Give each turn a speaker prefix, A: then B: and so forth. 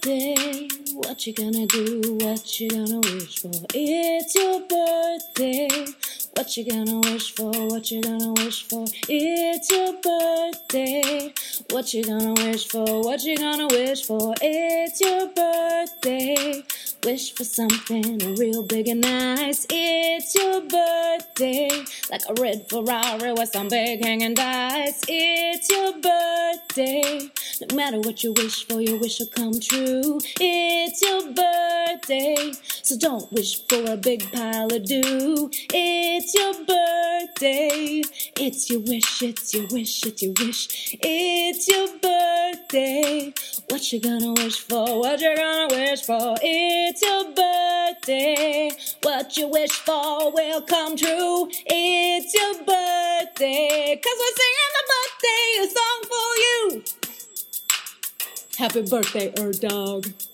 A: birthday. What you gonna do? What you gonna wish for? It's your birthday. What you gonna wish for? What you gonna wish for? It's your birthday. What you gonna wish for? What you gonna wish for? It's your birthday. Wish for something real big and nice. It's your birthday. Like a red Ferrari with some big hanging dice. It's your birthday. No matter what you wish for, your wish will come true. It's your birthday. So don't wish for a big pile of dew. It's your birthday. It's your wish, it's your wish, it's your wish. It's your birthday. What you gonna wish for? What you gonna wish for? It's your birthday. What you wish for will come true. It's your birthday. 'Cause we're singing the birthday song for you. Happy birthday, Dog.